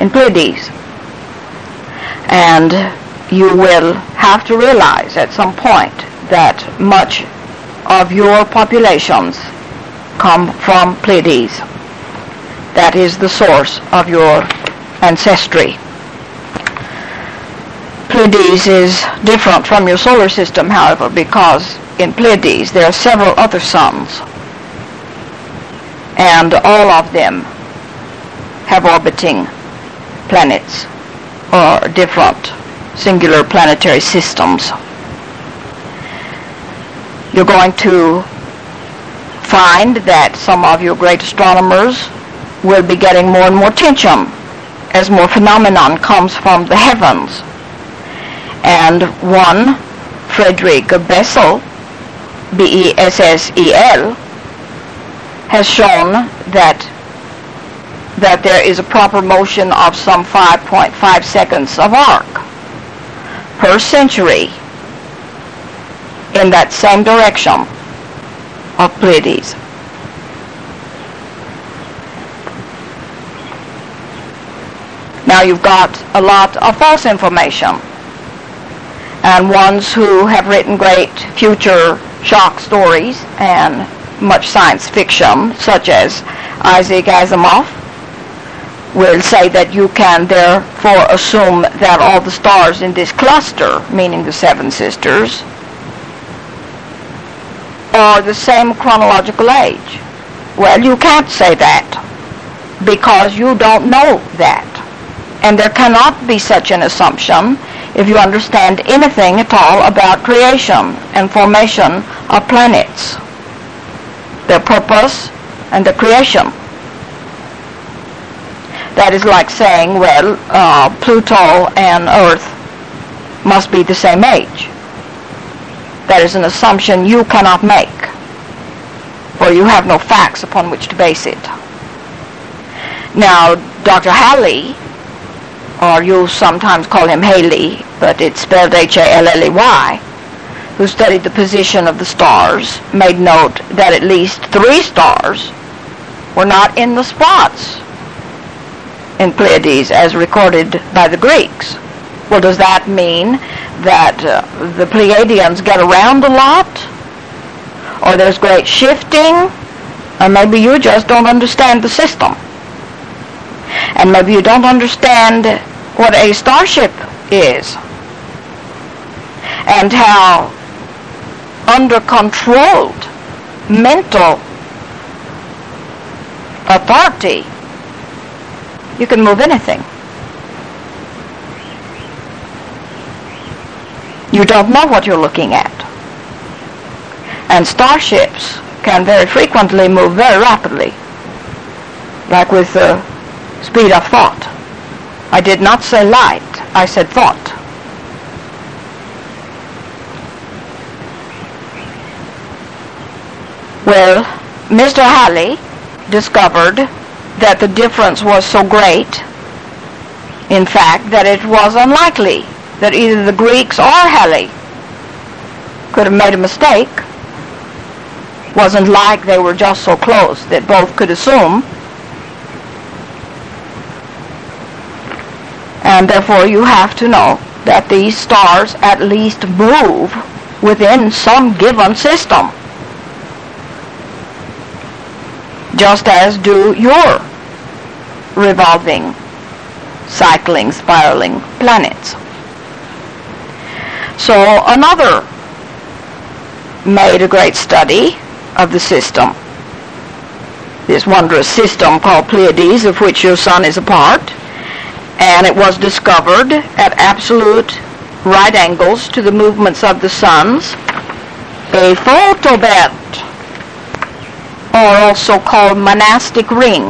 in Pleiades. And you will have to realize at some point that much of your populations come from Pleiades. That is the source of your ancestry. Pleiades is different from your solar system, however, because in Pleiades there are several other suns, and all of them have orbiting planets or different singular planetary systems. You're going to find that some of your great astronomers will be getting more and more attention as more phenomenon comes from the heavens. And one, Frederick Bessel, Bessel, has shown that there is a proper motion of some 5.5 seconds of arc per century in that same direction of Pleiades. Now you've got a lot of false information, and ones who have written great future shock stories and much science fiction, such as Isaac Asimov, will say that you can therefore assume that all the stars in this cluster, meaning the Seven Sisters, are the same chronological age. Well, you can't say that because you don't know that. And there cannot be such an assumption if you understand anything at all about creation and formation of planets, their purpose and the creation. That is like saying, well, Pluto and Earth must be the same age. That is an assumption you cannot make, for you have no facts upon which to base it. Now, Dr. Halley, or you sometimes call him Haley, but it's spelled Halley, who studied the position of the stars, made note that at least 3 stars were not in the spots in Pleiades as recorded by the Greeks. Well, does that mean that the Pleiadians get around a lot? Or there's great shifting? Or maybe you just don't understand the system. And maybe you don't understand what a starship is, and how under controlled mental authority you can move anything. You don't know what you're looking at. And starships can very frequently move very rapidly, like with the speed of thought. I did not say light, I said thought. Well, Mr. Halley discovered that the difference was so great, in fact, that it was unlikely that either the Greeks or Halley could have made a mistake. Wasn't like they were just so close that both could assume. And therefore you have to know that these stars at least move within some given system, just as do your revolving, cycling, spiraling planets. So another made a great study of the system, this wondrous system called Pleiades, of which your sun is a part, and it was discovered at absolute right angles to the movements of the suns, a photobelt, or also called monastic ring,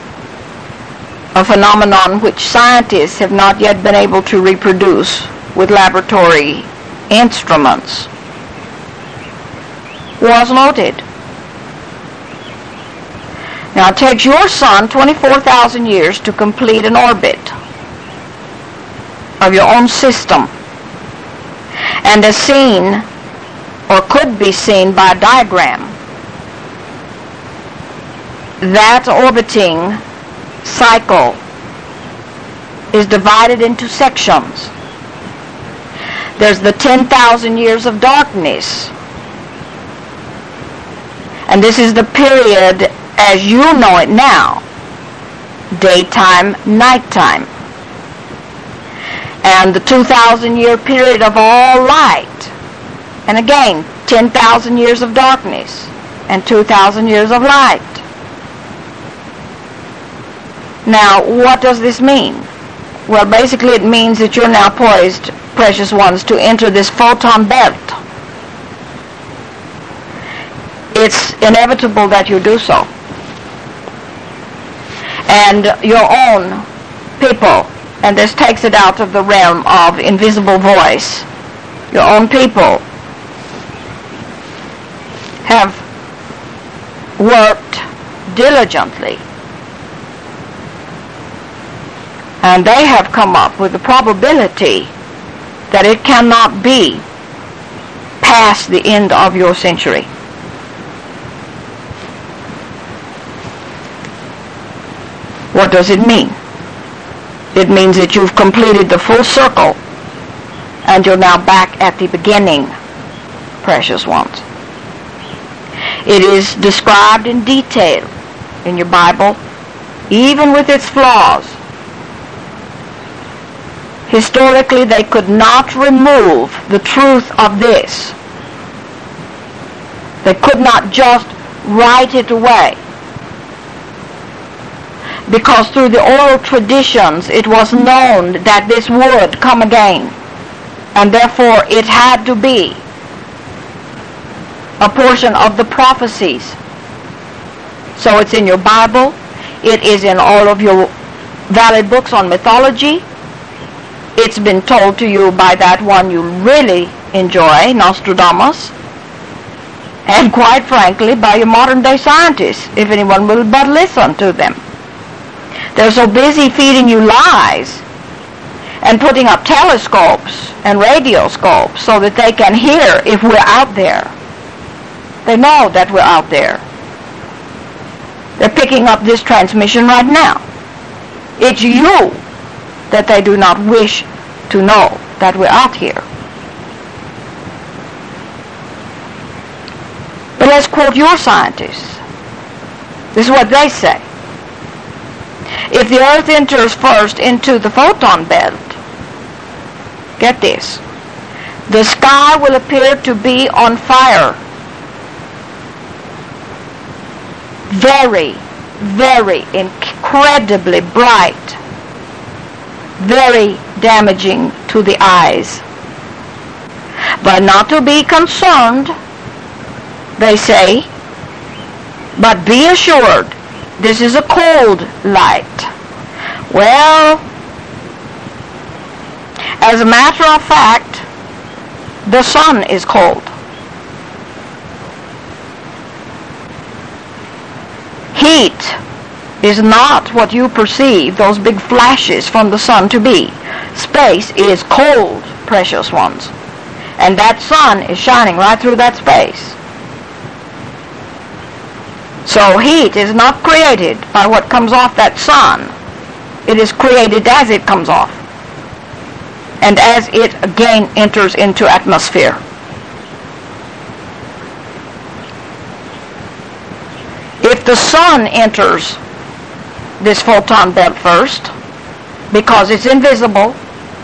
a phenomenon which scientists have not yet been able to reproduce with laboratory instruments, was noted. Now it takes your sun 24,000 years to complete an orbit of your own system, and as seen, or could be seen by a diagram, that orbiting cycle is divided into sections. There's the 10,000 years of darkness. And this is the period as you know it now. Daytime, nighttime. And the 2,000-year period of all light. And again, 10,000 years of darkness and 2,000 years of light. Now, what does this mean? Well, basically it means that you're now poised, precious ones, to enter this photon belt. It's inevitable that you do so. And your own people, and this takes it out of the realm of invisible voice, your own people have worked diligently, and they have come up with the probability that it cannot be past the end of your century. What does it mean? It means that you've completed the full circle and you're now back at the beginning, precious ones. It is described in detail in your Bible, even with its flaws. Historically, they could not remove the truth of this. They could not just write it away. Because through the oral traditions, it was known that this would come again. And therefore, it had to be a portion of the prophecies. So it's in your Bible. It is in all of your valid books on mythology. It's been told to you by that one you really enjoy, Nostradamus. And quite frankly, by your modern day scientists, if anyone will but listen to them. They're so busy feeding you lies and putting up telescopes and radioscopes so that they can hear if we're out there. They know that we're out there. They're picking up this transmission right now. It's you that they do not wish to know that we're out here. But let's quote your scientists. This is what they say. If the Earth enters first into the photon belt, get this, the sky will appear to be on fire. Very, very incredibly bright. Very damaging to the eyes. But not to be concerned, they say, but be assured, this is a cold light. Well, as a matter of fact, the sun is cold. Heat is not what you perceive those big flashes from the sun to be. Space is cold, precious ones. And that sun is shining right through that space. So heat is not created by what comes off that sun. It is created as it comes off. And as it again enters into atmosphere. If the sun enters this photon belt first, because it's invisible,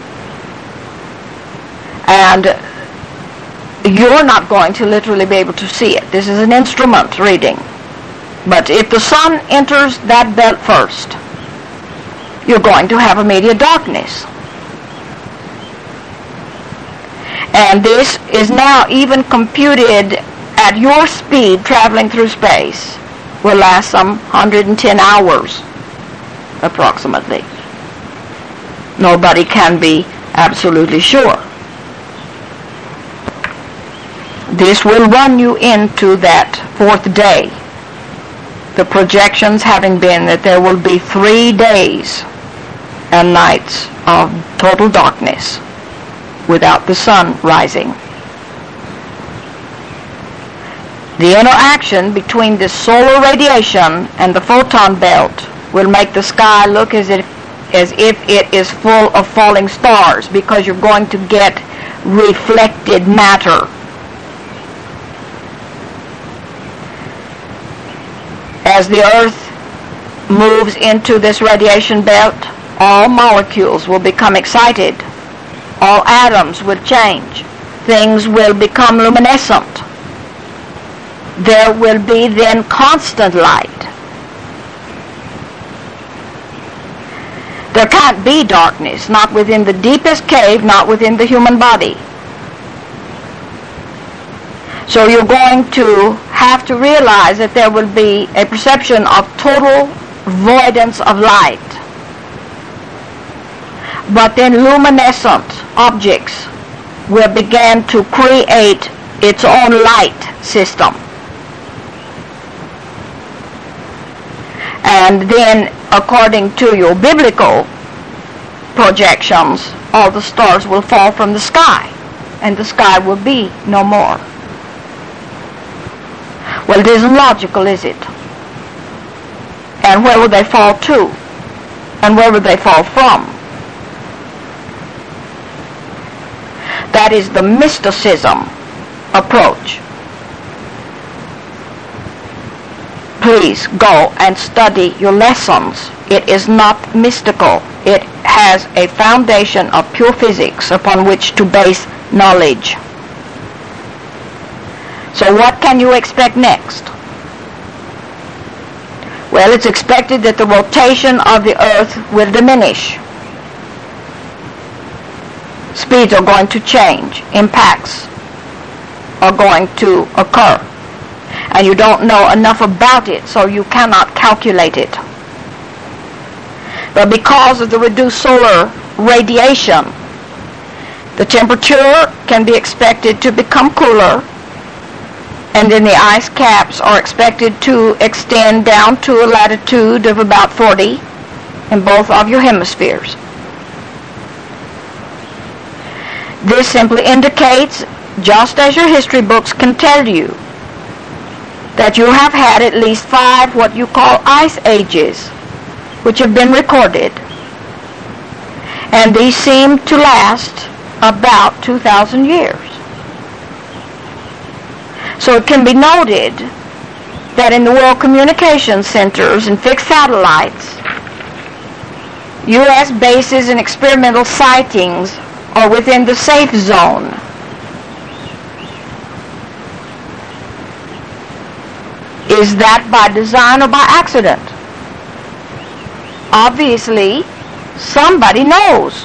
and you're not going to literally be able to see it. This is an instrument reading. But if the sun enters that belt first, you're going to have immediate darkness. And this is now even computed at your speed traveling through space. Will last some 110 hours, approximately. Nobody can be absolutely sure. This will run you into that fourth day. The projections having been that there will be 3 days and nights of total darkness without the sun rising. The interaction between the solar radiation and the photon belt will make the sky look as if as if it is full of falling stars, because you're going to get reflected matter. As the Earth moves into this radiation belt, all molecules will become excited. All atoms will change. Things will become luminescent. There will be then constant light. There can't be darkness, not within the deepest cave, not within the human body. So you're going to have to realize that there will be a perception of total voidance of light. But then luminescent objects will begin to create its own light system. And then, according to your biblical projections, all the stars will fall from the sky, and the sky will be no more. Well, it isn't logical, is it? And where will they fall to? And where will they fall from? That is the mysticism approach. Please go and study your lessons. It is not mystical. It has a foundation of pure physics upon which to base knowledge. So what can you expect next? Well, it's expected that the rotation of the Earth will diminish. Speeds are going to change. Impacts are going to occur. And you don't know enough about it, so you cannot calculate it. But because of the reduced solar radiation, the temperature can be expected to become cooler, and then the ice caps are expected to extend down to a latitude of about 40 in both of your hemispheres. This simply indicates, just as your history books can tell you, that you have had at least 5 what you call ice ages, which have been recorded. And these seem to last about 2,000 years. So it can be noted that in the World Communication Centers and fixed satellites, U.S. bases and experimental sightings are within the safe zone. Is that by design or by accident? Obviously, somebody knows.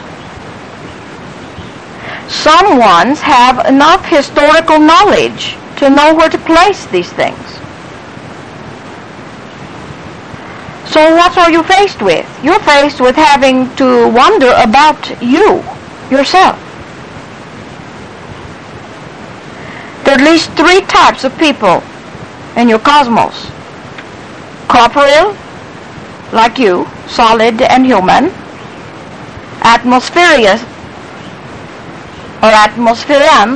Someone's have enough historical knowledge to know where to place these things. So what are you faced with? You're faced with having to wonder about you, yourself. There are at least 3 types of people in your cosmos. Corporeal, like you, solid and human. Atmospheric, or atmospherian,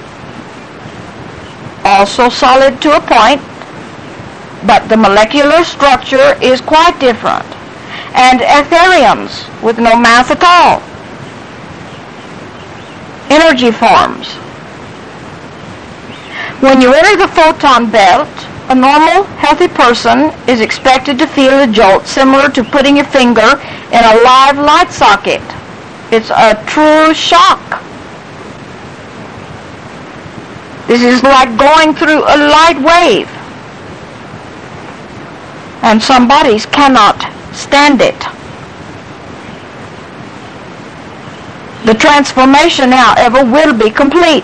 also solid to a point, but the molecular structure is quite different. And etherians, with no mass at all. Energy forms. When you enter the photon belt, a normal, healthy person is expected to feel a jolt similar to putting your finger in a live light socket. It's a true shock. This is like going through a light wave. And some bodies cannot stand it. The transformation, however, will be complete.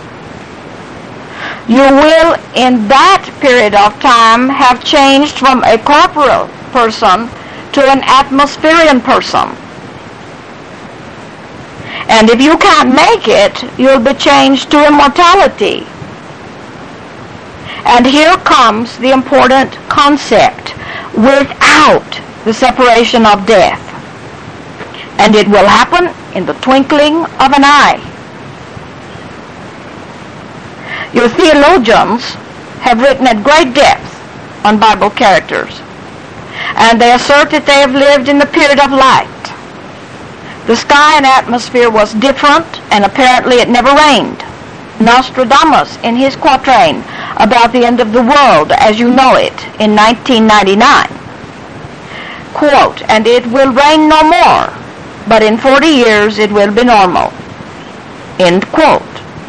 You will, in that period of time, have changed from a corporeal person to an atmospherian person. And if you can't make it, you'll be changed to immortality. And here comes the important concept: without the separation of death. And it will happen in the twinkling of an eye. Your theologians have written at great depth on Bible characters, and they assert that they have lived in the period of light. The sky and atmosphere was different, and apparently it never rained. Nostradamus, in his quatrain about the end of the world as you know it in 1999, quote, "And it will rain no more, but in 40 years it will be normal," end quote.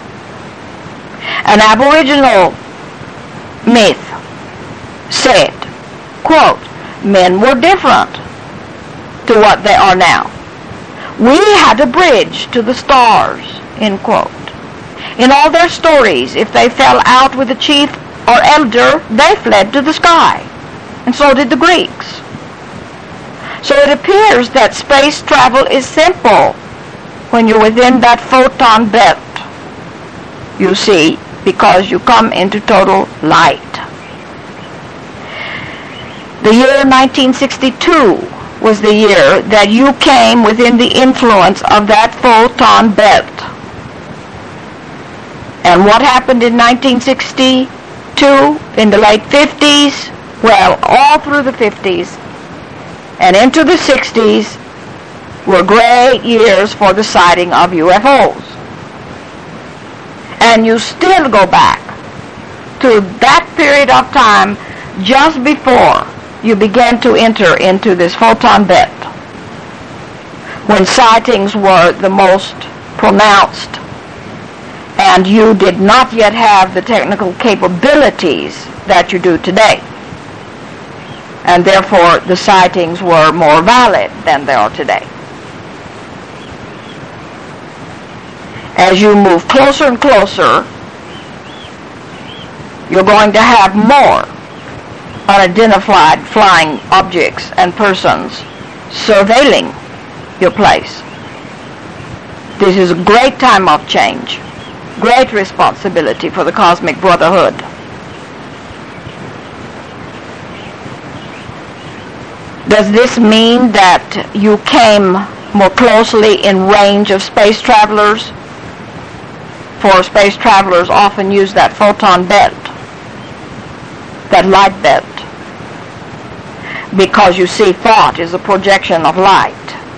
An Aboriginal myth said, quote, "Men were different to what they are now. We had a bridge to the stars," end quote. In all their stories, if they fell out with a chief or elder, they fled to the sky, and so did the Greeks. So it appears that space travel is simple when you're within that photon belt, you see, because you come into total light. The year 1962 was the year that you came within the influence of that photon belt. And what happened in 1962, in the late 50s? Well, all through the 50s and into the 60s were great years for the sighting of UFOs. And you still go back to that period of time just before you began to enter into this photon belt, when sightings were the most pronounced, and you did not yet have the technical capabilities that you do today. And therefore, the sightings were more valid than they are today. As you move closer and closer, you're going to have more unidentified flying objects and persons surveilling your place. This is a great time of change, great responsibility for the Cosmic Brotherhood. Does this mean that you came more closely in range of space travelers? For space travelers often use that photon belt, that light belt, because you see thought is a projection of light.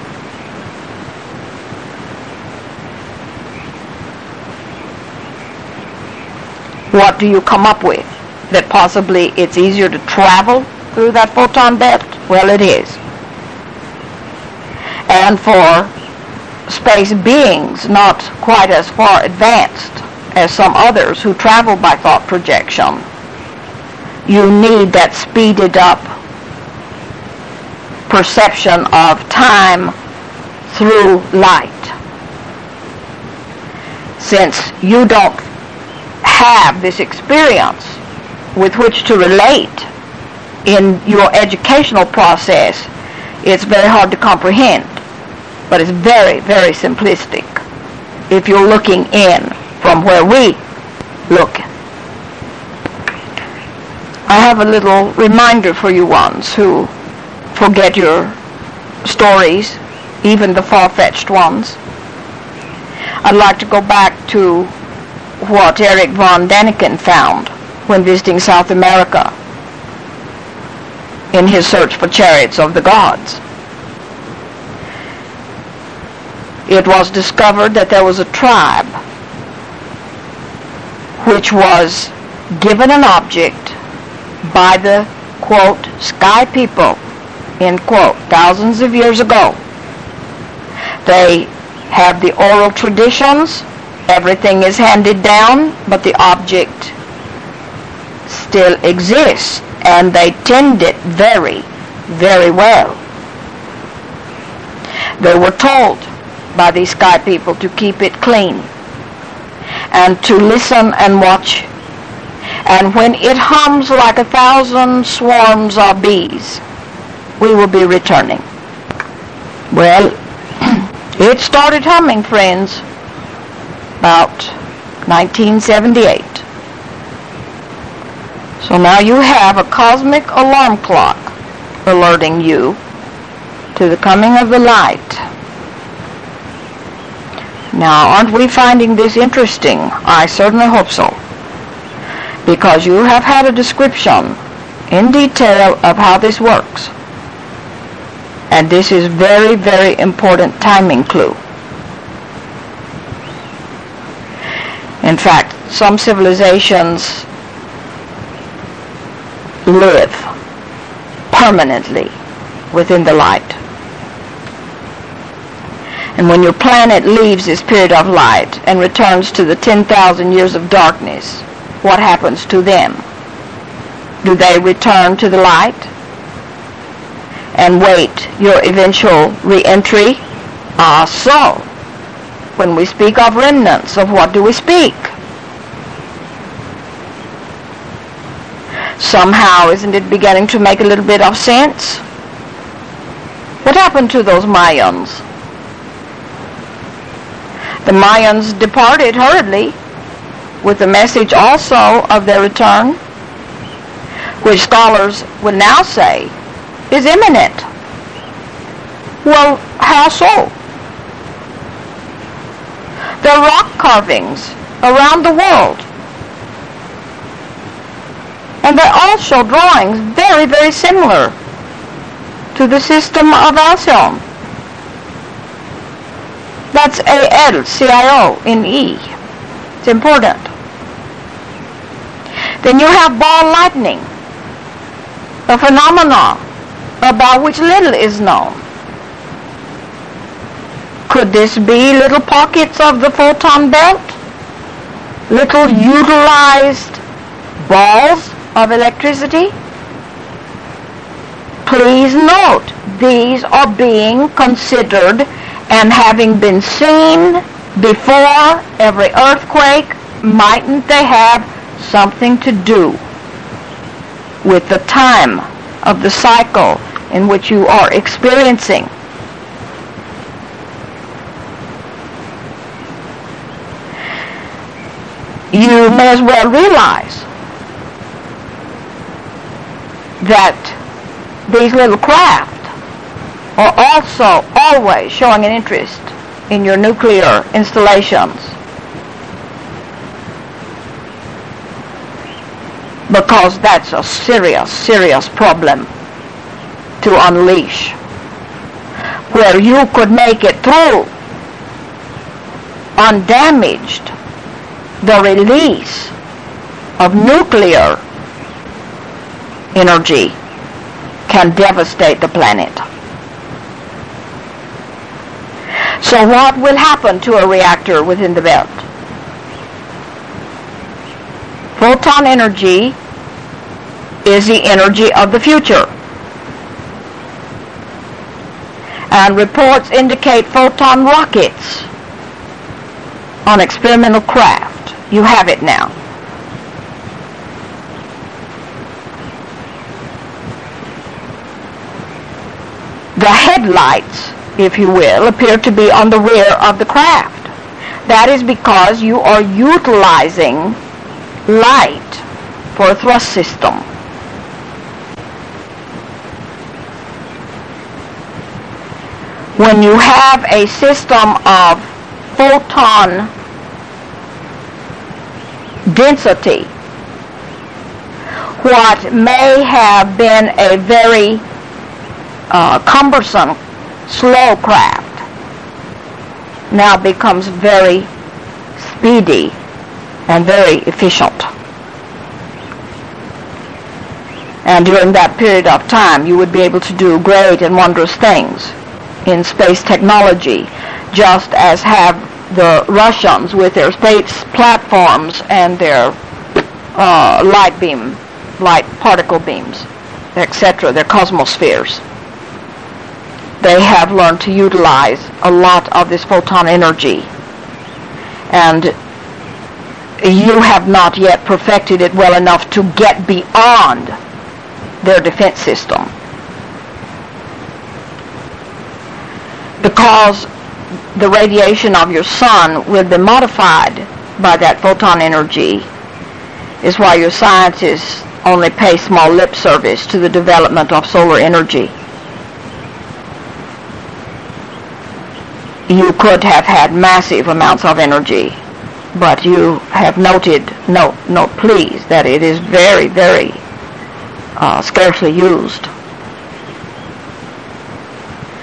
What do you come up with? That possibly it's easier to travel through that photon belt? Well, it is. And for space beings not quite as far advanced as some others who travel by thought projection, you need that speeded up perception of time through light. Since you don't have this experience with which to relate in your educational process, it's very hard to comprehend. But it's very, very simplistic if you're looking in from where we look. I have a little reminder for you ones who forget your stories, even the far-fetched ones. I'd like to go back to what Erich von Däniken found when visiting South America in his search for chariots of the gods. It was discovered that there was a tribe which was given an object by the, quote, sky people, end quote, thousands of years ago. They have the oral traditions, everything is handed down, but the object still exists, and they tend it very, very well. They were told by these sky people to keep it clean and to listen and watch. And when it hums like 1,000 swarms of bees, we will be returning. Well, it started humming, friends, about 1978. So now you have a cosmic alarm clock alerting you to the coming of the light. Now, aren't we finding this interesting? I certainly hope so. Because you have had a description in detail of how this works. And this is very, very important timing clue. In fact, some civilizations live permanently within the light. And when your planet leaves this period of light and returns to the 10,000 years of darkness, what happens to them? Do they return to the light and wait your eventual re-entry? So, when we speak of remnants, of what do we speak? Somehow, isn't it beginning to make a little bit of sense? What happened to those Mayans? The Mayans departed hurriedly with the message also of their return, which scholars would now say is imminent. Well, how so? There are rock carvings around the world, and they all show drawings very, very similar to the system of Alcyone. That's ALCIONE. It's important. Then you have ball lightning, a phenomenon about which little is known. Could this be little pockets of the photon belt? Little utilized balls of electricity? Please note, these are being considered and having been seen before every earthquake. Mightn't they have something to do with the time of the cycle in which you are experiencing? You may as well realize that these little craft are also always showing an interest in your nuclear installations, because that's a serious, serious problem to unleash, where you could make it through undamaged. The release of nuclear energy can devastate the planet. So what will happen to a reactor within the belt? Photon energy is the energy of the future. And reports indicate photon rockets on experimental craft. You have it now. The headlights, if you will, appear to be on the rear of the craft. That is because you are utilizing light for a thrust system. When you have a system of photon density, what may have been a very cumbersome, slow craft now becomes very speedy and very efficient. And during that period of time, you would be able to do great and wondrous things in space technology, just as have the Russians with their space platforms and their light particle beams, etc., their cosmospheres. They have learned to utilize a lot of this photon energy, and you have not yet perfected it well enough to get beyond their defense system, because the radiation of your sun will be modified by that photon energy, is why your scientists only pay small lip service to the development of solar energy. You could have had massive amounts of energy, but you have noted, note please, that it is very, very scarcely used.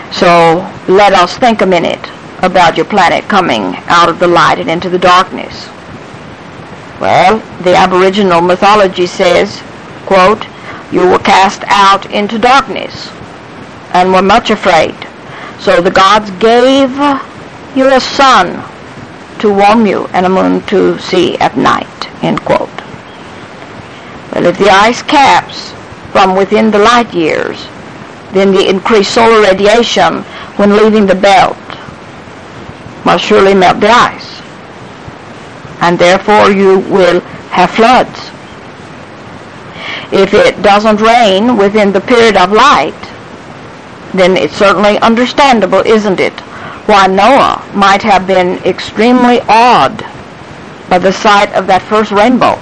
So let us think a minute about your planet coming out of the light and into the darkness. Well, the Aboriginal mythology says, quote, "You were cast out into darkness and were much afraid. So the gods gave you a sun to warm you and a moon to see at night," end quote. Well, if the ice caps from within the light years, then the increased solar radiation when leaving the belt must surely melt the ice, and therefore you will have floods. If it doesn't rain within the period of light, then it's certainly understandable, isn't it, why Noah might have been extremely awed by the sight of that first rainbow.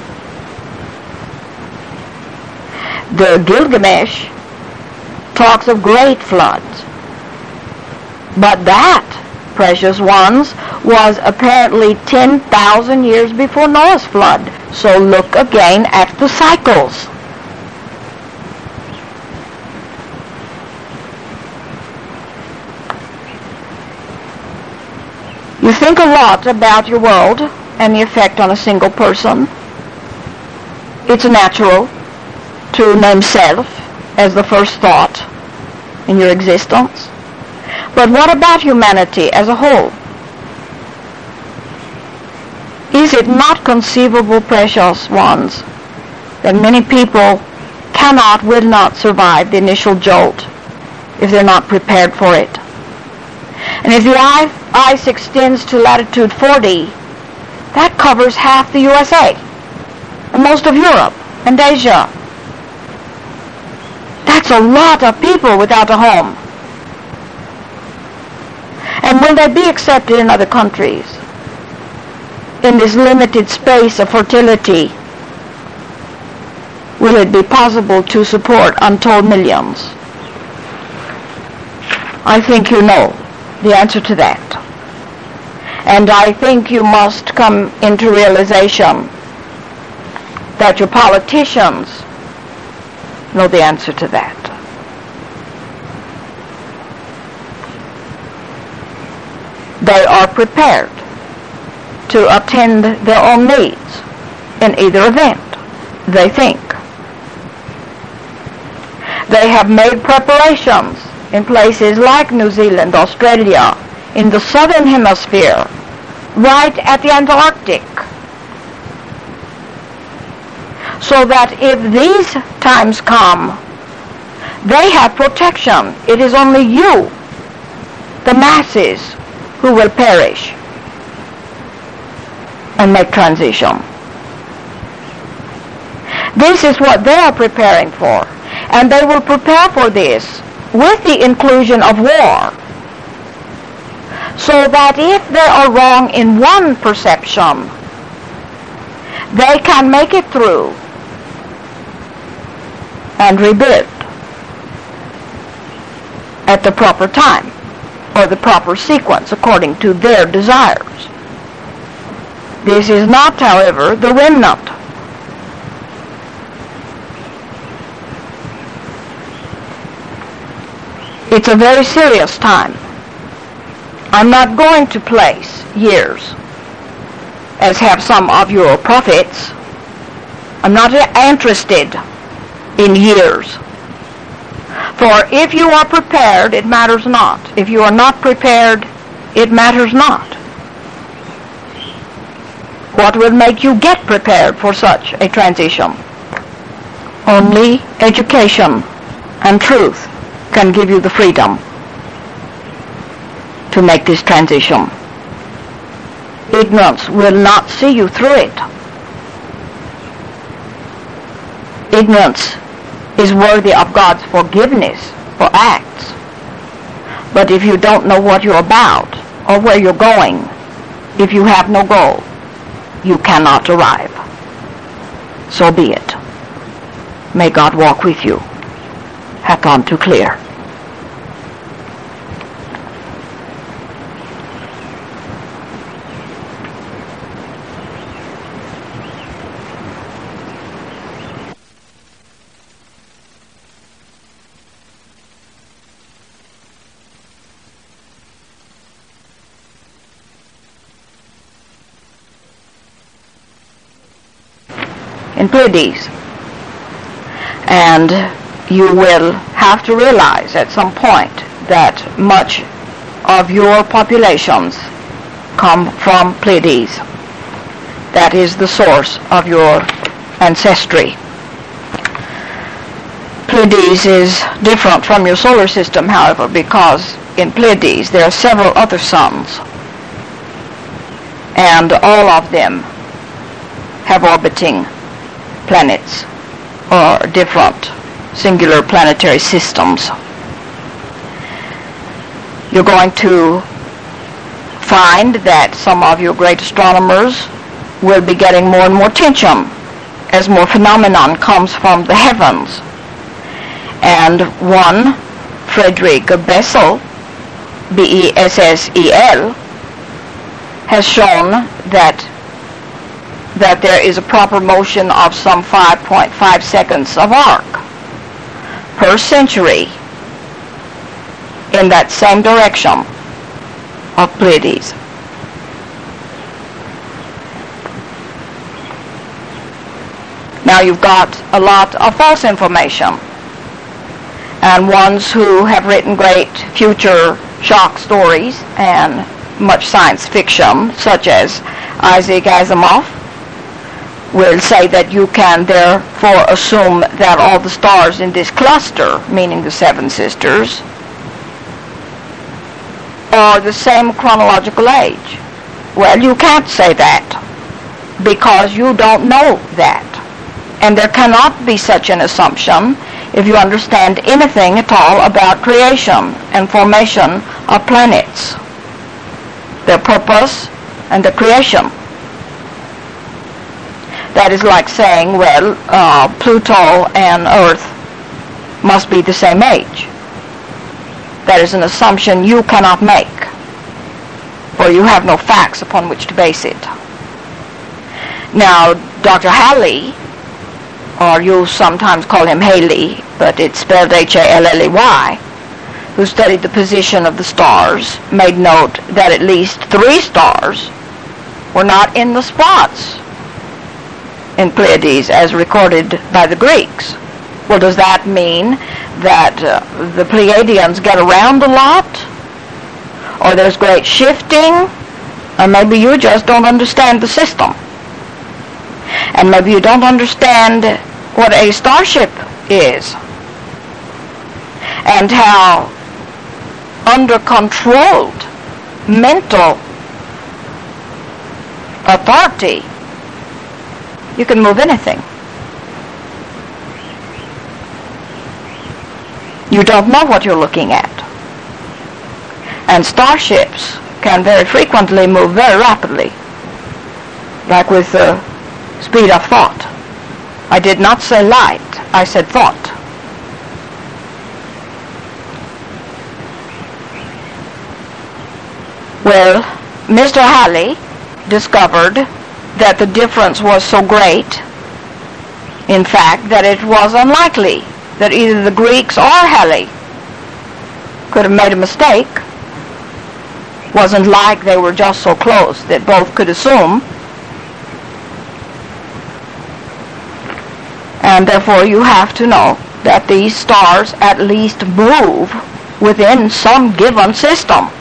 The Gilgamesh talks of great floods, but that, precious ones, was apparently 10,000 years before Noah's flood. So look again at the cycles. You think a lot about your world and the effect on a single person. It's natural to name self as the first thought in your existence. But what about humanity as a whole? Is it not conceivable, precious ones, that many people cannot, will not survive the initial jolt if they're not prepared for it? And if the ice extends to latitude 40, that covers half the USA and most of Europe and Asia. That's a lot of people without a home. And will they be accepted in other countries in this limited space of fertility? Will it be possible to support untold millions? I think you know the answer to that. And I think you must come into realization that your politicians know the answer to that. They are prepared to attend their own needs in either event, they think. They have made preparations in places like New Zealand, Australia, in the southern hemisphere, right at the Antarctic, so that if these times come, they have protection. It is only you, the masses, who will perish and make transition. This is what they are preparing for, and they will prepare for this with the inclusion of war, so that if they are wrong in one perception, they can make it through and rebuild at the proper time or the proper sequence according to their desires. This is not, however, the remnant. It's a very serious time. I'm not going to place years, as have some of your prophets. I'm not interested in years. For if you are prepared, it matters not. If you are not prepared, it matters not. What will make you get prepared for such a transition? Only education and truth can give you the freedom to make this transition. Ignorance will not see you through it. Ignorance is worthy of God's forgiveness for acts. But if you don't know what you're about or where you're going, if you have no goal, you cannot arrive. So be it. May God walk with you. Hakon to clear. in Pleiades. And you will have to realize at some point that much of your populations come from Pleiades. That is the source of your ancestry. Pleiades is different from your solar system, however, because in Pleiades there are several other suns, and all of them have orbiting planets or different singular planetary systems. You're going to find that some of your great astronomers will be getting more and more attention as more phenomenon comes from the heavens. And one, Frederick Bessel, Bessel, has shown that there is a proper motion of some 5.5 seconds of arc per century in that same direction of Pleiades. Now you've got a lot of false information, and ones who have written great future shock stories and much science fiction, such as Isaac Asimov, will say that you can therefore assume that all the stars in this cluster, meaning the Seven Sisters, are the same chronological age. Well, you can't say that because you don't know that. And there cannot be such an assumption if you understand anything at all about creation and formation of planets, their purpose and the creation. That is like saying, well, Pluto and Earth must be the same age. That is an assumption you cannot make, for you have no facts upon which to base it. Now, Dr. Halley, or you sometimes call him Haley, but it's spelled Halley, who studied the position of the stars, made note that at least 3 stars were not in the spots in Pleiades as recorded by the Greeks. Well, does that mean that the Pleiadians get around a lot? Or there's great shifting? Or maybe you just don't understand the system. And maybe you don't understand what a starship is, and how under controlled mental authority you can move anything. You don't know what you're looking at. And starships can very frequently move very rapidly, like with the speed of thought. I did not say light, I said thought. Well, Mr. Halley discovered that the difference was so great, in fact, that it was unlikely that either the Greeks or Halley could have made a mistake. Wasn't like they were just so close that both could assume. And therefore you have to know that these stars at least move within some given system,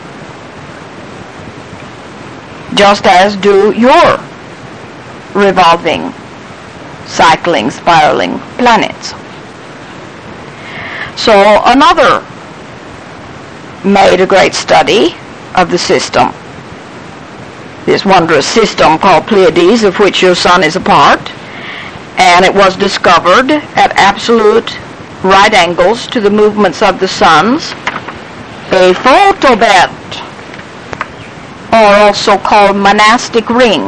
just as do your revolving, cycling, spiraling planets. So another made a great study of the system, this wondrous system called Pleiades, of which your sun is a part, and it was discovered at absolute right angles to the movements of the suns, a photobelt, or also called monastic ring,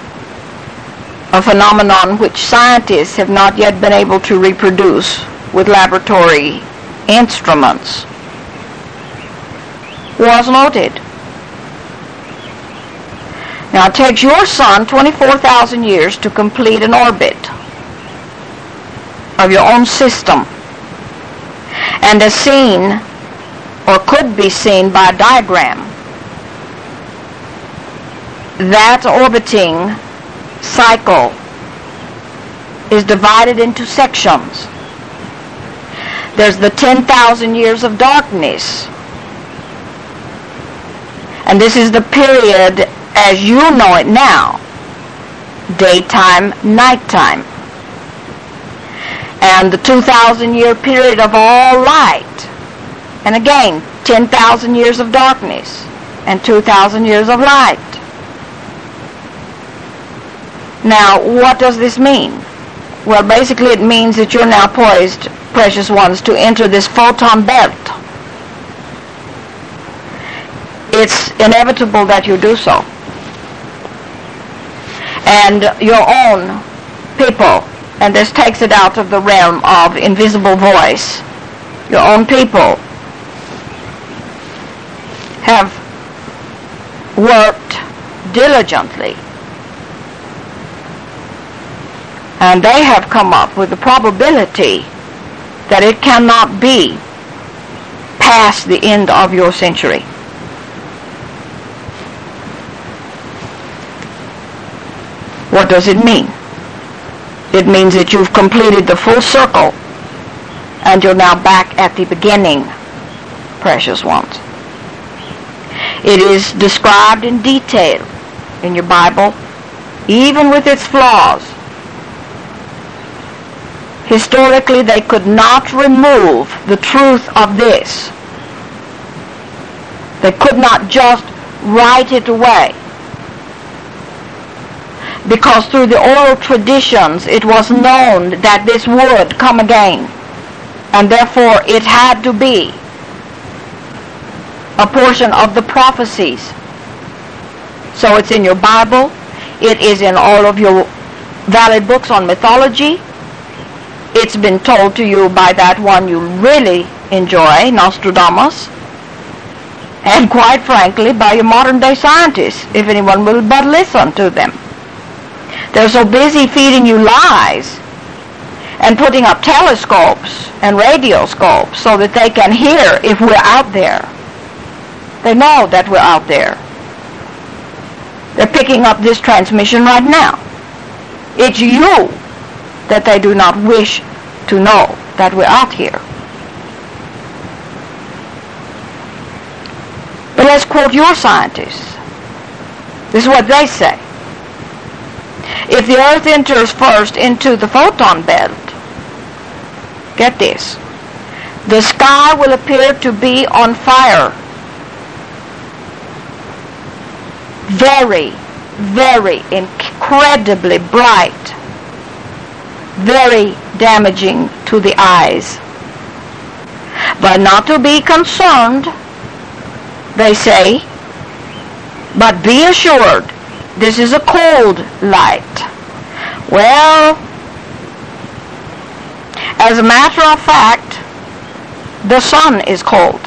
a phenomenon which scientists have not yet been able to reproduce with laboratory instruments, was noted. Now it takes your sun 24,000 years to complete an orbit of your own system, and as seen, or could be seen by a diagram, that orbiting cycle is divided into sections. There's the 10,000 years of darkness. And this is the period as you know it now, daytime, nighttime. And the 2,000-year period of all light. And again, 10,000 years of darkness and 2,000 years of light. Now, what does this mean? Well, basically it means that you're now poised, precious ones, to enter this photon belt. It's inevitable that you do so. And your own people, and this takes it out of the realm of invisible voice, your own people have worked diligently, and they have come up with the probability that it cannot be past the end of your century. What does it mean? It means that you've completed the full circle and you're now back at the beginning, precious ones. It is described in detail in your Bible, even with its flaws. Historically, they could not remove the truth of this. They could not just write it away. Because through the oral traditions, it was known that this would come again. And therefore, it had to be a portion of the prophecies. So it's in your Bible. It is in all of your valid books on mythology. It's been told to you by that one you really enjoy, Nostradamus. And quite frankly, by your modern day scientists, if anyone will but listen to them. They're so busy feeding you lies and putting up telescopes and radioscopes so that they can hear if we're out there. They know that we're out there. They're picking up this transmission right now. It's you that they do not wish to know that we're out here. But let's quote your scientists. This is what they say. If the Earth enters first into the photon belt, get this, the sky will appear to be on fire. Very, very incredibly bright. Very damaging to the eyes. But not to be concerned, they say, but be assured, this is a cold light. Well, as a matter of fact, the sun is cold.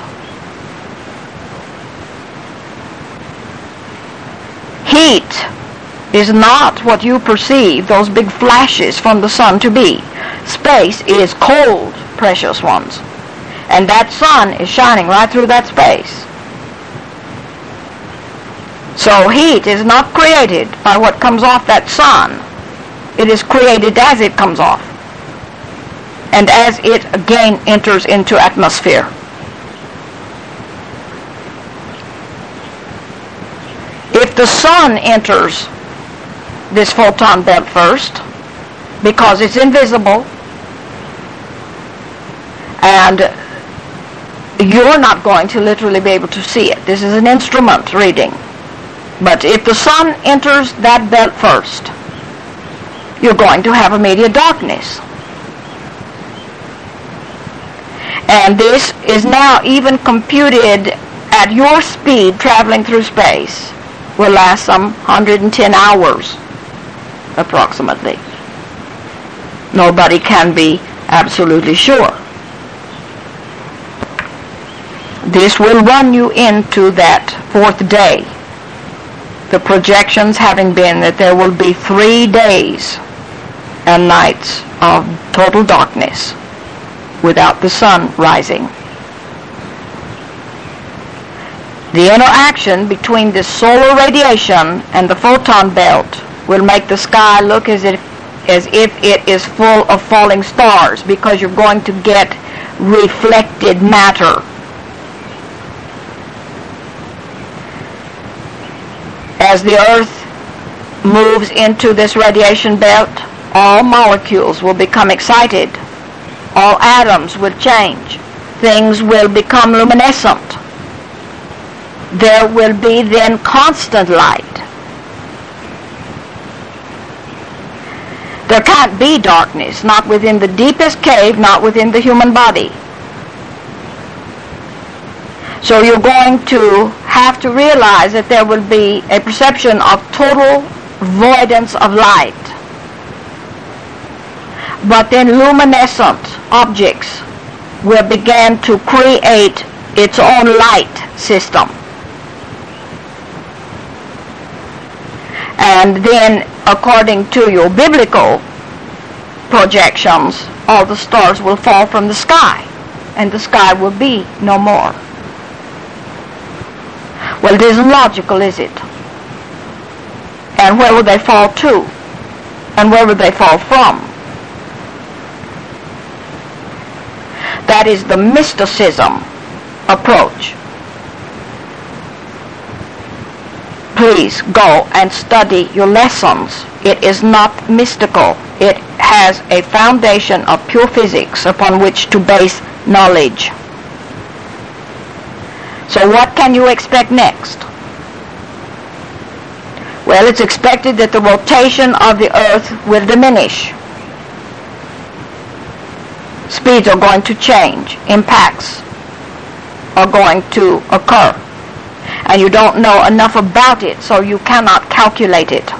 Heat is not what you perceive those big flashes from the sun to be. Space is cold, precious ones. And that sun is shining right through that space. So heat is not created by what comes off that sun. It is created as it comes off. And as it again enters into atmosphere. If the sun enters this photon belt first, because it's invisible, and you're not going to literally be able to see it. This is an instrument reading. But if the sun enters that belt first, you're going to have immediate darkness. And this is now even computed at your speed traveling through space. Will last some 110 hours, approximately. Nobody can be absolutely sure. This will run you into that fourth day. The projections having been that there will be 3 days and nights of total darkness without the sun rising. The interaction between the solar radiation and the photon belt will make the sky look as if as if it is full of falling stars, because you're going to get reflected matter. As the Earth moves into this radiation belt, all molecules will become excited. All atoms will change. Things will become luminescent. There will be then constant light. There can't be darkness, not within the deepest cave, not within the human body. So you're going to have to realize that there will be a perception of total voidance of light. But then luminescent objects will begin to create its own light system. And then, according to your biblical projections, all the stars will fall from the sky, and the sky will be no more. Well, it isn't logical, is it? And where will they fall to? And where will they fall from? That is the mysticism approach. Please go and study your lessons. It is not mystical. It has a foundation of pure physics upon which to base knowledge. So what can you expect next? Well, it's expected that the rotation of the Earth will diminish. Speeds are going to change. Impacts are going to occur. And you don't know enough about it, so you cannot calculate it.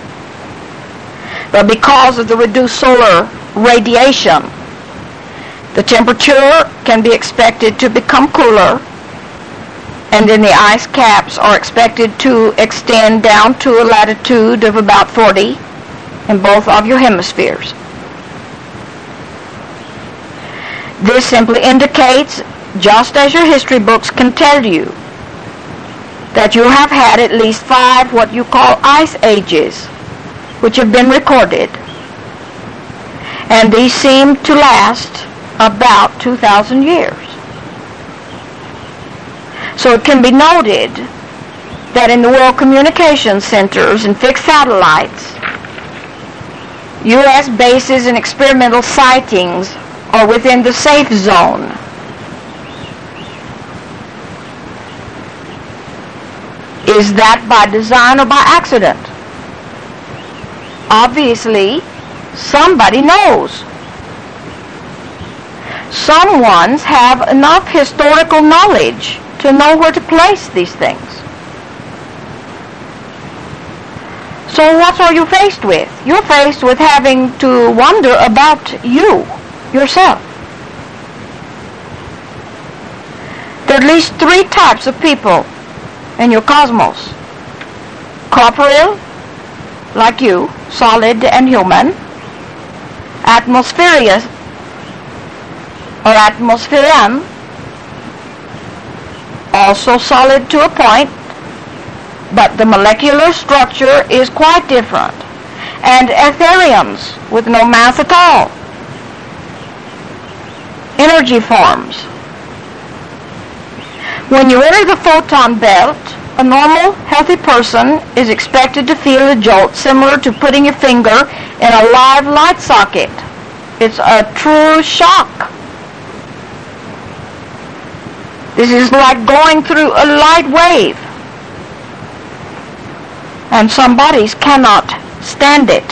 But because of the reduced solar radiation, the temperature can be expected to become cooler, and then the ice caps are expected to extend down to a latitude of about 40 in both of your hemispheres. This simply indicates, just as your history books can tell you, that you have had at least 5 what you call ice ages, which have been recorded. And these seem to last about 2,000 years. So it can be noted that in the World Communication Centers and fixed satellites, U.S. bases and experimental sightings are within the safe zone. Is that by design or by accident? Obviously, somebody knows. Someone's have enough historical knowledge to know where to place these things. So what are you faced with? You're faced with having to wonder about you, yourself. There are at least 3 types of people in your cosmos. Corporeal, like you, solid and human. Atmospheric, or atmospherian, also solid to a point, but the molecular structure is quite different. And etherians, with no mass at all. Energy forms. When you enter the photon belt, a normal, healthy person is expected to feel a jolt similar to putting your finger in a live light socket. It's a true shock. This is like going through a light wave. And some bodies cannot stand it.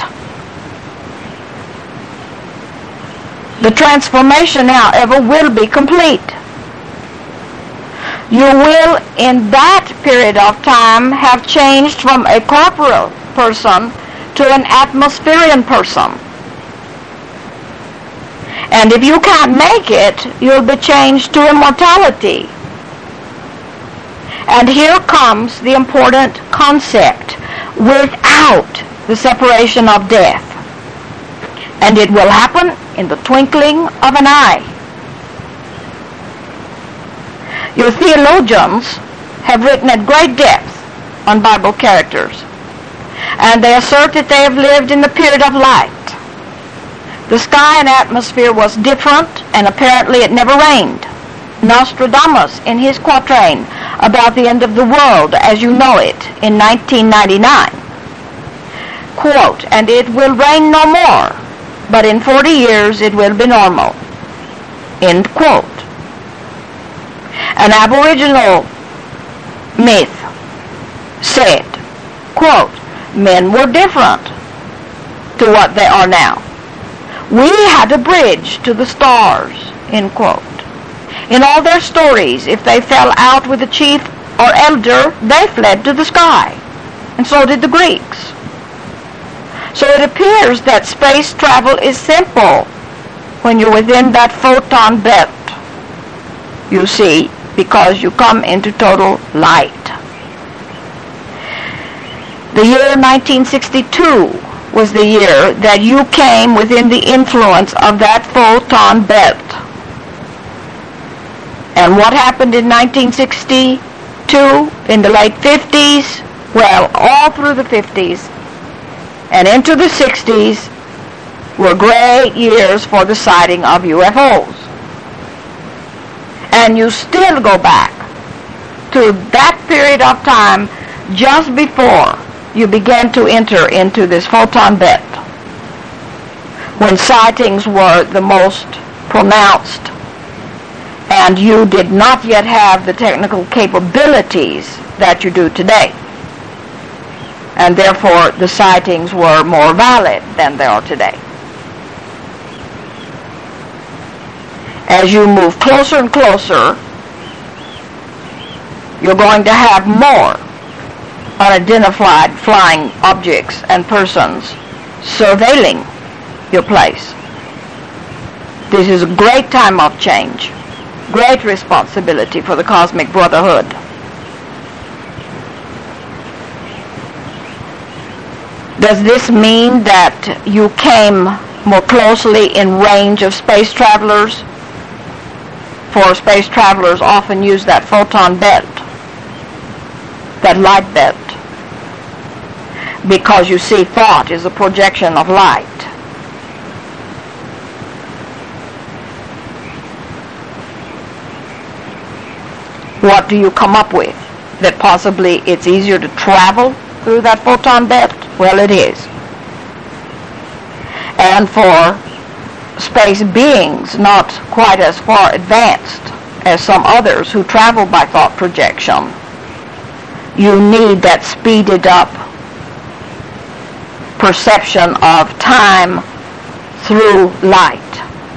The transformation, however, will be complete. You will, in that period of time, have changed from a corporeal person to an atmospherian person. And if you can't make it, you'll be changed to immortality. And here comes the important concept: without the separation of death. And it will happen in the twinkling of an eye. Your theologians have written at great depth on Bible characters, and they assert that they have lived in the period of light. The sky and atmosphere was different, and apparently it never rained. Nostradamus, in his quatrain about the end of the world as you know it in 1999, quote, "And it will rain no more, but in 40 years it will be normal," end quote. An Aboriginal myth said, quote, "Men were different to what they are now. We had a bridge to the stars," end quote. In all their stories, if they fell out with a chief or elder, they fled to the sky, and so did the Greeks. So it appears that space travel is simple when you're within that photon belt, you see, because you come into total light. The year 1962 was the year that you came within the influence of that photon belt. And what happened in 1962, in the late 50s? Well, all through the 50s and into the 60s were great years for the sighting of UFOs. And you still go back to that period of time just before you began to enter into this photon belt, when sightings were the most pronounced, and you did not yet have the technical capabilities that you do today. And therefore, the sightings were more valid than they are today. As you move closer and closer, you're going to have more unidentified flying objects and persons surveilling your place. This is a great time of change, great responsibility for the Cosmic Brotherhood. Does this mean that you came more closely in range of space travelers? For space travelers often use that photon belt, that light belt, because you see thought is a projection of light. What do you come up with? That possibly it's easier to travel through that photon belt? Well, it is. And for space beings not quite as far advanced as some others who travel by thought projection, you need that speeded up perception of time through light.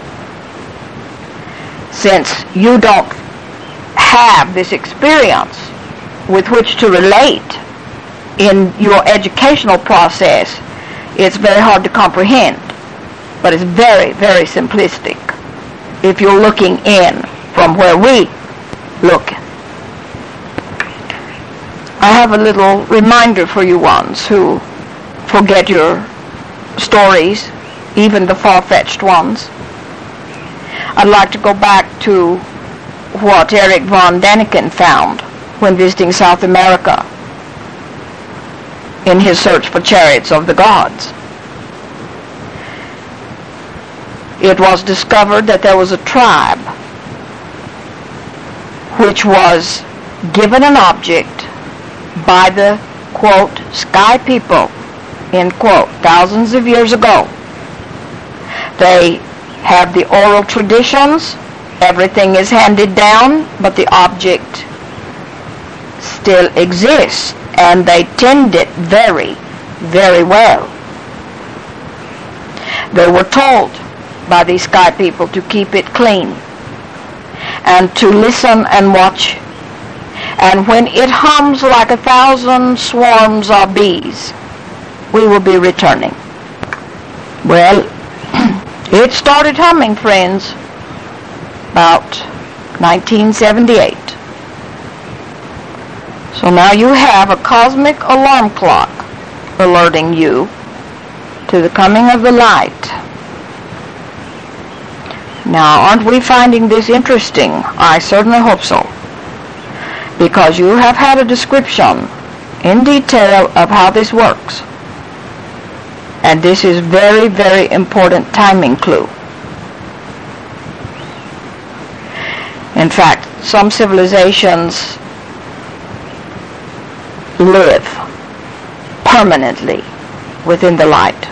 Since you don't have this experience with which to relate in your educational process, it's very hard to comprehend. But it's very, very simplistic if you're looking in from where we look. I have a little reminder for you ones who forget your stories, even the far-fetched ones. I'd like to go back to what Eric von Däniken found when visiting South America in his search for chariots of the gods. It was discovered that there was a tribe which was given an object by the, quote, sky people, end quote, thousands of years ago. They have the oral traditions, everything is handed down, but the object still exists, and they tend it very, very well. They were told by these sky people to keep it clean and to listen and watch. And when it hums like 1,000 swarms of bees, we will be returning. Well, it started humming, friends, about 1978. So now you have a cosmic alarm clock alerting you to the coming of the light. Now, aren't we finding this interesting? I certainly hope so. Because you have had a description in detail of how this works. And this is very, very important timing clue. In fact, some civilizations live permanently within the light.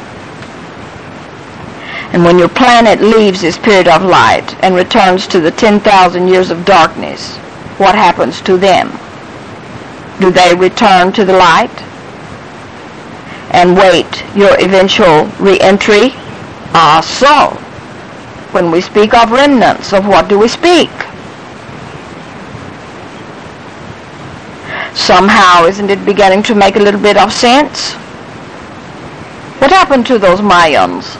And when your planet leaves this period of light and returns to the 10,000 years of darkness, what happens to them? Do they return to the light and wait your eventual re-entry? So, when we speak of remnants, of what do we speak? Somehow, isn't it beginning to make a little bit of sense? What happened to those Mayans?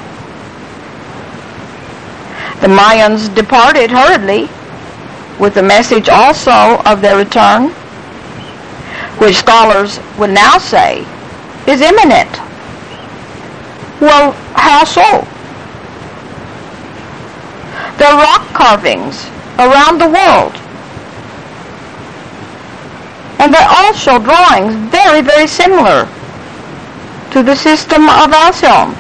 The Mayans departed hurriedly with the message also of their return, which scholars would now say is imminent. Well, how so? There are rock carvings around the world, and they all show drawings very, very similar to the system of Alcyone.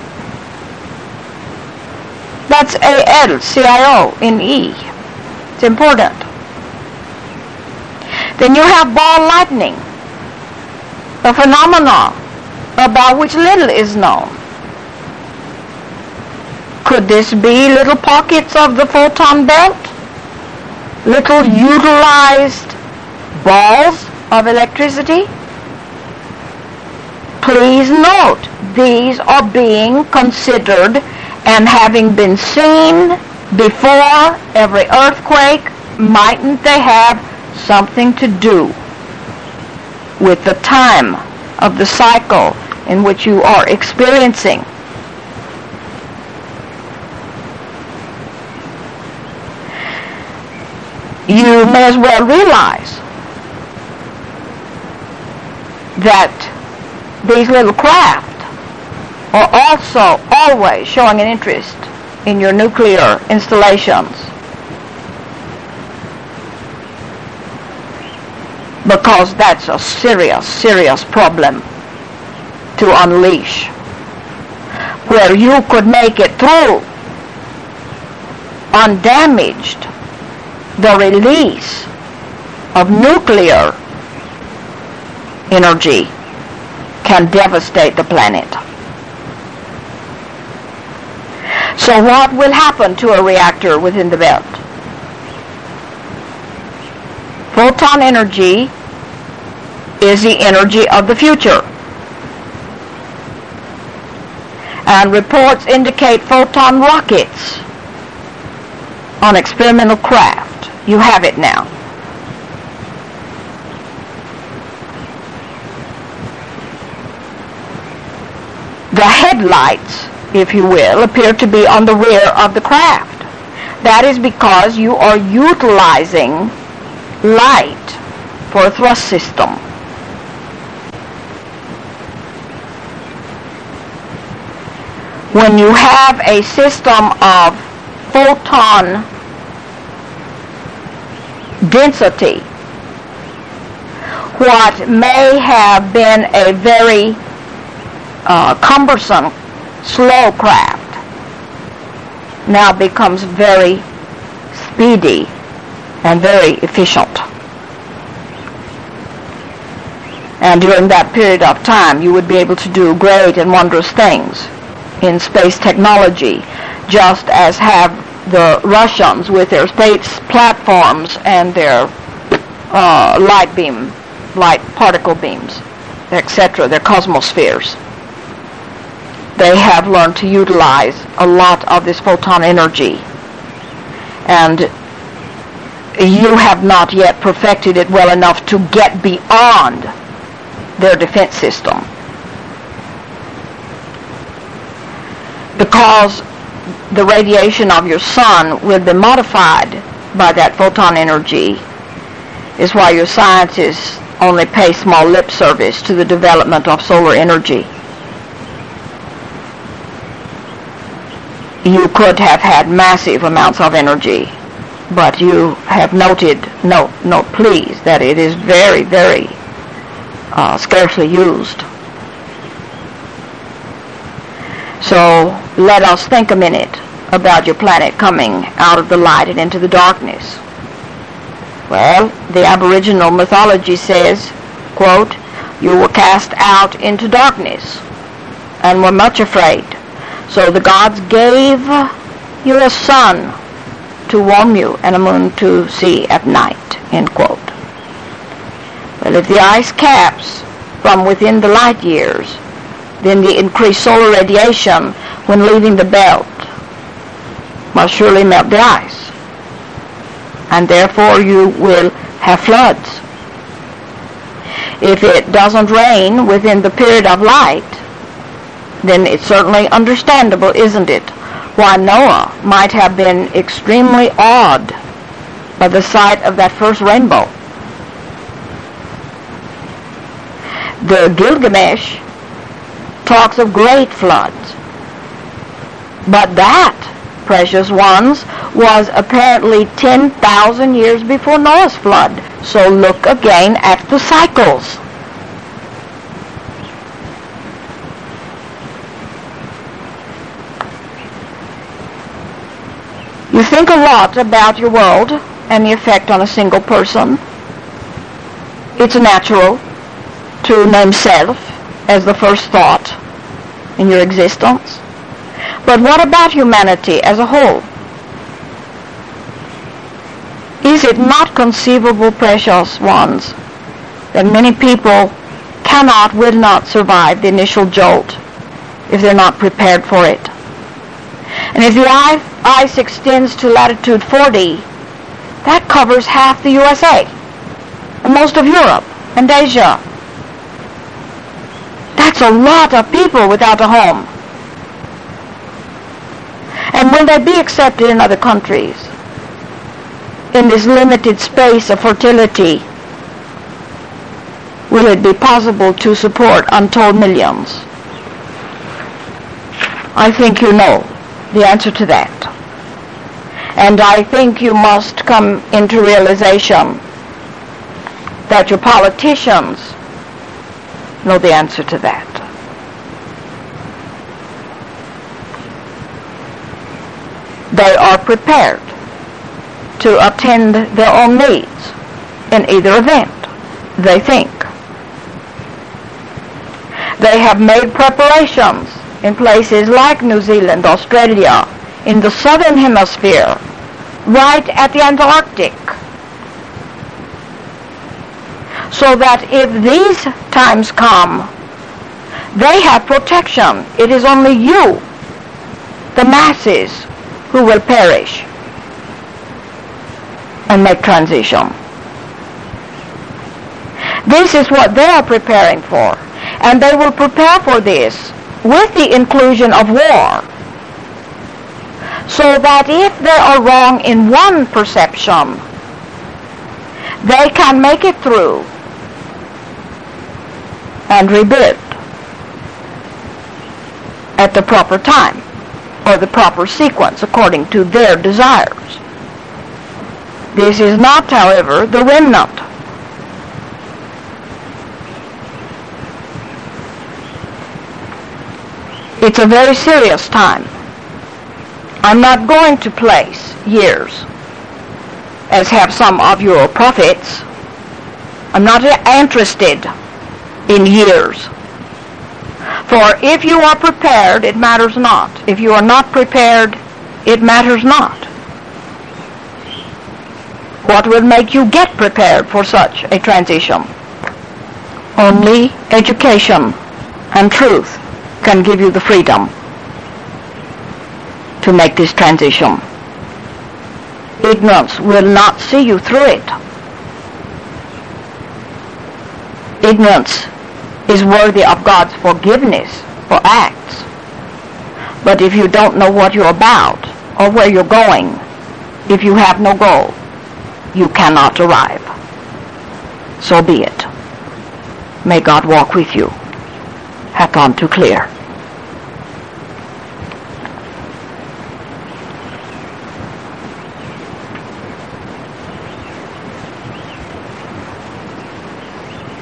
That's ALCIONE. It's important. Then you have ball lightning, a phenomenon about which little is known. Could this be little pockets of the photon belt? Little utilized balls of electricity? Please note, these are being considered and having been seen before every earthquake. Mightn't they have something to do with the time of the cycle in which you are experiencing? You may as well realize that these little craft are also always showing an interest in your nuclear installations, because that's a serious, serious problem to unleash, where you could make it through undamaged. The release of nuclear energy can devastate the planet. So what will happen to a reactor within the belt? Photon energy is the energy of the future. And reports indicate photon rockets on experimental craft. You have it now. The headlights, if you will, appear to be on the rear of the craft. That is because you are utilizing light for a thrust system. When you have a system of photon density, what may have been a very cumbersome, slow craft now becomes very speedy and very efficient. And during that period of time, you would be able to do great and wondrous things in space technology, just as have the Russians with their space platforms and their light particle beams, etc., their cosmospheres. They have learned to utilize a lot of this photon energy, and you have not yet perfected it well enough to get beyond their defense system, because the radiation of your sun will be modified by that photon energy, is why your scientists only pay small lip service to the development of solar energy. You could have had massive amounts of energy, but you have noted, note please, that it is very, very scarcely used. So let us think a minute about your planet coming out of the light and into the darkness. Well, the Aboriginal mythology says, quote, "You were cast out into darkness and were much afraid. So the gods gave you a sun to warm you and a moon to see at night," end quote. Well, if the ice caps from within the light years, then the increased solar radiation when leaving the belt must surely melt the ice, and therefore you will have floods. If it doesn't rain within the period of light, then it's certainly understandable, isn't it, why Noah might have been extremely awed by the sight of that first rainbow. The Gilgamesh talks of great floods, but that, precious ones, was apparently 10,000 years before Noah's flood. So look again at the cycles. You think a lot about your world and the effect on a single person. It's natural to name self as the first thought in your existence. But what about humanity as a whole? Is it not conceivable, precious ones, that many people will not survive the initial jolt if they're not prepared for it? And if the ice extends to latitude 40, that covers half the USA, and most of Europe and Asia. That's a lot of people without a home. And will they be accepted in other countries in this limited space of fertility? Will it be possible to support untold millions? I think you know the answer to that. And I think you must come into realization that your politicians know the answer to that. They are prepared to attend their own needs in either event, they think. They have made preparations in places like New Zealand, Australia, in the southern hemisphere, right at the Antarctic, so that if these times come, they have protection. It is only you, the masses, who will perish and make transition. This is what they are preparing for, and they will prepare for this with the inclusion of war, so that if they are wrong in one perception, they can make it through and rebuild at the proper time or the proper sequence according to their desires. This is not, however, the remnant. It's a very serious time. I'm not going to place years, as have some of your prophets. I'm not interested in years. For if you are prepared, it matters not. If you are not prepared, it matters not. What will make you get prepared for such a transition? Only education and truth can give you the freedom to make this transition. Ignorance will not see you through it. Ignorance is worthy of God's forgiveness for acts. But if you don't know what you're about or where you're going, if you have no goal, you cannot arrive. So be it. May God walk with you. Hath gone to clear.